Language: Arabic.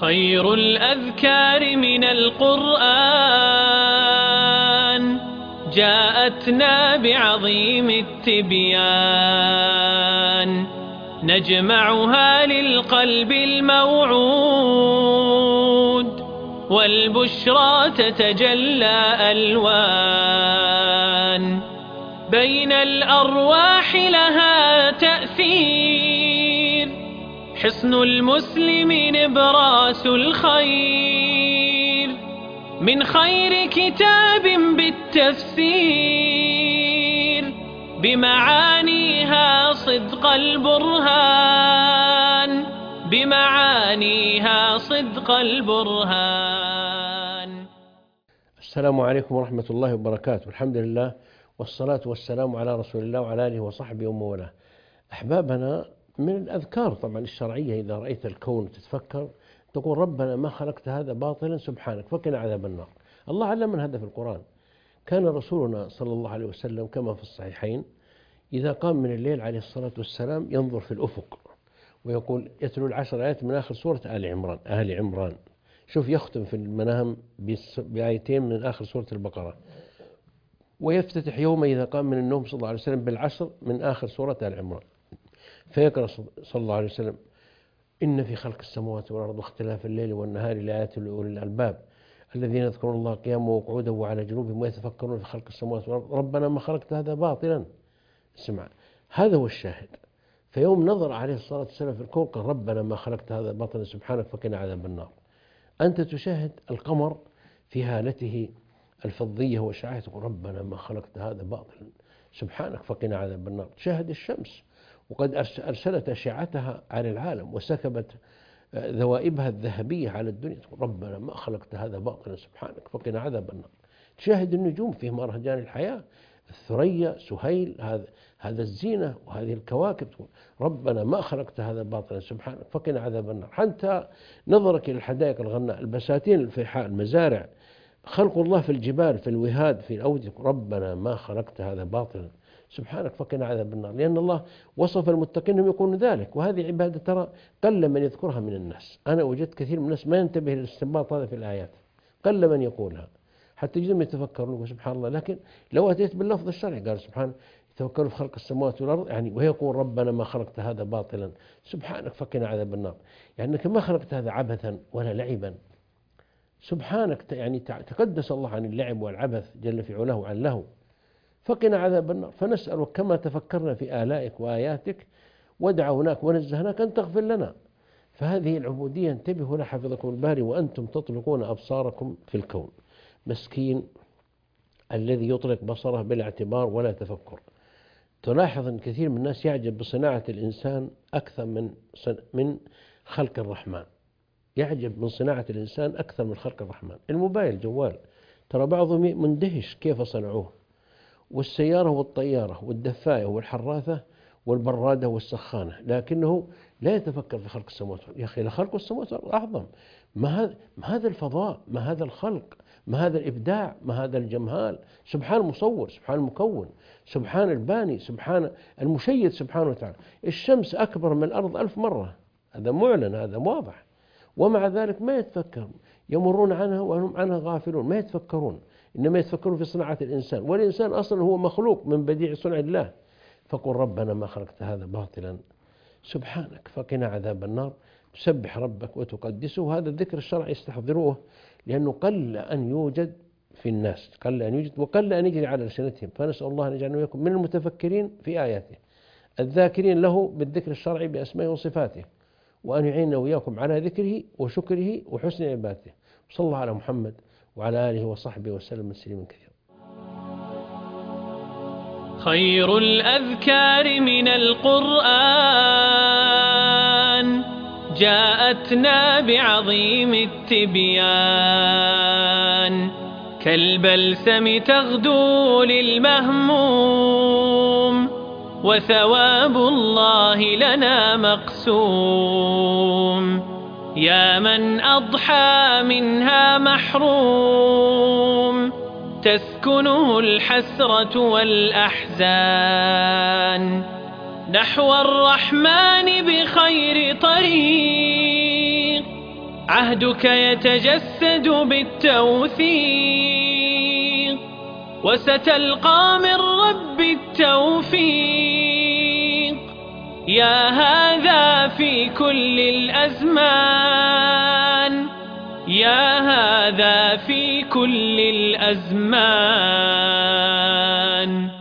خير الأذكار من القرآن جاءتنا بعظيم التبيان، نجمعها للقلب الموعود، والبشرى تتجلى ألوان، بين الأرواح لها تأثير، حصن المسلم نبراس الخير، من خير كتاب بالتفسير، بمعانيها صدق البرهان، بمعانيها صدق البرهان. السلام عليكم ورحمة الله وبركاته. الحمد لله والصلاة والسلام على رسول الله وعلى آله وصحبه ومن والاه. أحبابنا، من الأذكار طبعا الشرعية إذا رأيت الكون تتفكر تقول ربنا ما خلقت هذا باطلا سبحانك فقنا عذاب النار. الله علمنا هذا في القرآن. كان رسولنا صلى الله عليه وسلم كما في الصحيحين إذا قام من الليل عليه الصلاة والسلام ينظر في الأفق ويقول يتلو العشر آيات من آخر سورة آل عمران. شوف، يختم في المنام بآيتين من آخر سورة البقرة، ويفتتح يوم إذا قام من النوم صلى الله عليه وسلم بالعشر من آخر سورة آل عمران، فيقرأ صلى الله عليه وسلم: إن في خلق السماوات والأرض واختلاف الليل والنهار لآيات لأولي الألباب الذين يذكرون الله قياما وقعودا وعلى جنوبهم ويتفكرون في خلق السماوات والأرض ربنا ما خلقت هذا باطلا. اسمع، هذا هو الشاهد. فيوم نظر عليه الصلاة والسلام في الكون قال ربنا ما خلقت هذا باطلا سبحانك فقنا عذاب النار. أنت تشاهد القمر في هالته الفضية وشعاعه تقول ربنا ما خلقت هذا باطلا سبحانك فقنا عذاب النار. تشاهد الشمس وقد أرسلت أشعتها على العالم وسكبت ذوائبها الذهبية على الدنيا تقول ربنا ما خلقت هذا باطلا سبحانك فقنا عذاب النار. تشاهد النجوم في مهرجان الحياة، الثريا، سهيل، هذا الزينة وهذه الكواكب تقول ربنا ما خلقت هذا باطلا سبحانك فقنا عذاب النار. حتى نظرك إلى الحدائق الغناء، البساتين الفيحاء، المزارع، خلق الله في الجبال، في الوهاد، في الأودية، ربنا ما خلقت هذا باطلا سبحانك فقنا عذاب النار. لأن الله وصف المتقين أنهم يكونون ذلك، وهذه عبادة ترى قل من يذكرها من الناس. أنا وجدت كثير من الناس ما ينتبه للاستنباط هذا في الآيات، قل من يقولها، حتى يجدهم يتفكرون سبحان الله. لكن لو أتيت باللفظ الشرعي قال سبحان يتفكروا في خلق السماوات والأرض يعني ويقول ربنا ما خلقت هذا باطلا سبحانك فقنا عذاب النار، يعني أنك ما خلقت هذا عبثا ولا لعبا سبحانك، يعني تقدس الله عن اللعب والعبث جل في علاه وعن له، فقنا عذاب النار. فنسألك كما تفكرنا في آلائك وآياتك ودعوناك ونزهناك أن تغفر لنا. فهذه العبودية انتبهوا لها حفظكم الباري وأنتم تطلقون أبصاركم في الكون. مسكين الذي يطلق بصره بلا اعتبار ولا تفكر. تلاحظ أن كثير من الناس يعجب بصناعة الإنسان أكثر من خلق الرحمن. يعجب من صناعة الإنسان أكثر من خلق الرحمن. الموبايل، جوال، ترى بعضهم مندهش كيف صنعوه، والسيارة والطيارة والدفاية والحراثة والبرادة والسخانة، لكنه لا يتفكر في خلق السماوات. يا أخي لخلق السماوات أعظم. ما هذا الفضاء، ما هذا الخلق، ما هذا الإبداع، ما هذا الجمال. سبحان المصور، سبحان المكون، سبحان الباني، سبحان المشيد سبحانه وتعالى. الشمس أكبر من الأرض 1000 مرة، هذا معلن، هذا واضح، ومع ذلك ما يتفكرون، يمرون عنها وهم عنها غافلون، ما يتفكرون، إنما يتفكرون في صناعة الإنسان. والإنسان أصلا هو مخلوق من بديع صنع الله. فقل ربنا ما خلقت هذا باطلا سبحانك فقنا عذاب النار. تسبح ربك وتقدسه. وهذا الذكر الشرعي يستحضروه لأنه قل أن يوجد في الناس، قل أن يوجد وقل أن يجري على ألسنتهم. فنسأل الله أن يجعلنا وإياكم من المتفكرين في آياته الذاكرين له بالذكر الشرعي بأسمائه وصفاته، وأن يعيننا وإياكم على ذكره وشكره وحسن عبادته. صلى الله على محمد وعلى آله وصحبه وسلم تسليما كثيرا. خير الأذكار من القرآن جاءتنا بعظيم التبيان، كالبلسم تغدو للمهموم، وثواب الله لنا مقسوم. يا من أضحى منها محروم، تسكنه الحسرة والأحزان، نحو الرحمن بخير طريق، عهدك يتجسد بالتوثيق، وستلقى من رب التوفيق. يا هذا في كل الأزمان، يا هذا في كل الأزمان.